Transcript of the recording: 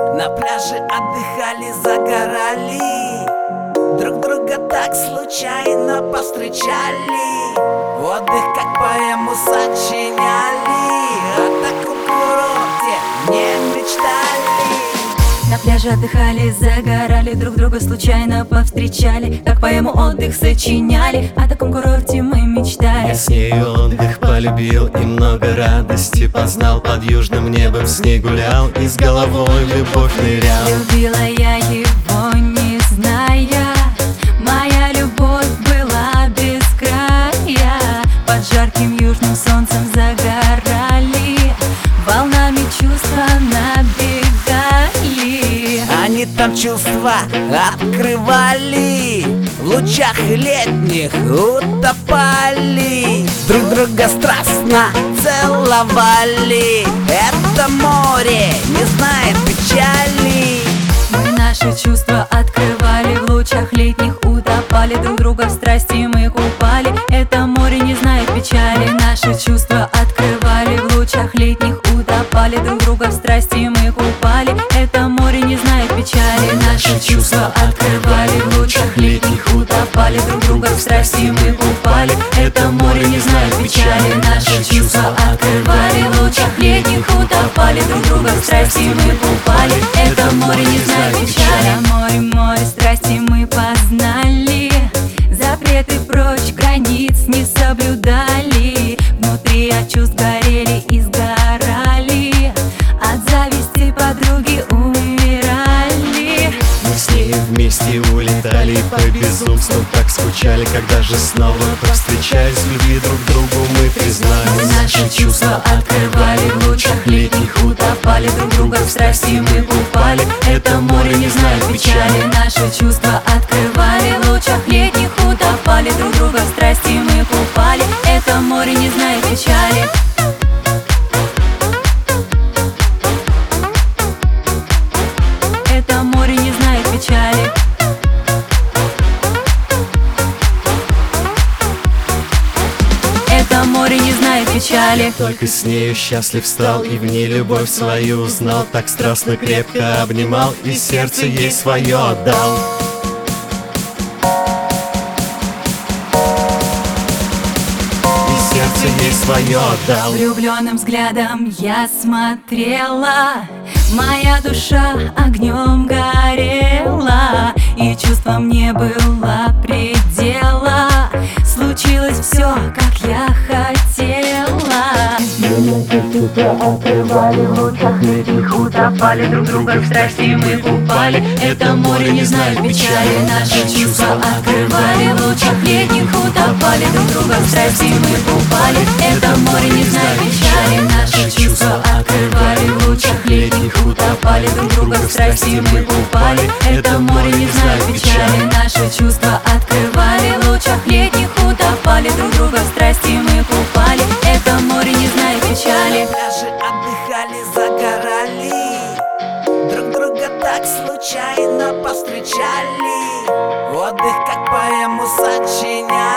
На пляже отдыхали, загорали, друг друга так случайно повстречали. Отдых как поэму сочиняли, о таком курорте не мечтали. На пляже отдыхали, загорали, друг друга случайно повстречали. Как поэму отдых сочиняли, о таком курорте мы мечтали. Я с нею отдых полюбил и много радости познал. Под южным небом с ней гулял и с головой в любовь нырял. Любила я его, не зная, моя любовь была без края. Под жарким южным солнцем загорали, волнами чувства набегали. Они там чувства открывали, в лучах летних утопали, друг друга страстно целовали. Это море не знает печали. Мы наши чувства открывали, в лучах летних утопали, друг друга в страсти мы купали. Это море не знает печали. Наши чувства открывали, в лучах летних утопали, друг друга в страсти мы купали. Это море не знает печали. Наши чувства открывали, в лучах летних утопали, друг друга в страсти мы купали. Это море не знает печали. Наши чувства открывали, в лучах летних утопали, друг друга в страсти мы купали. Это море не знает печали. Море, море страсти мы познали, запреты прочь, границ не соблюдали. Внутри от чувств горели и сгорали, от зависти подруги умирали. Мы с ней вместе улетали и по безумству так скучали. Когда же снова повстречаясь, в любви друг другу мы признались. Наши чувства открывали, в лучах летних утопали, друг друга в страсти мы купали. Это море не знает печали. Наши чувства открывали, в лучах летних утопали, друг друга в страсти мы купали. Это море не знает печали. Это море не знает печали. Это море не знает печали. Только с нею счастлив стал и в ней любовь свою узнал. Так страстно крепко обнимал и сердце ей свое отдал. И сердце ей свое отдал. Влюбленным взглядом я смотрела, моя душа огнем горела, и чувствам не было предела. Случилось все, как я хотела. Открывали, в лучах летних утопали, друг друга в страсти мы купали. Это море не знает печали. Наши чувства открывали, в лучах летних утопали, друг друга в страсти мы купали. Это море не знает печали. Наши чувства открывали, в лучах летних утопали, друг друга в страсти мы купали. Это море не знает печали. Наши чувства открывали, в лучах летних утопали, друг друга в страсти мы купали. Это море не знает печали. На пляже отдыхали, загорали, друг друга так случайно повстречали. Отдых как поэму сочиняли.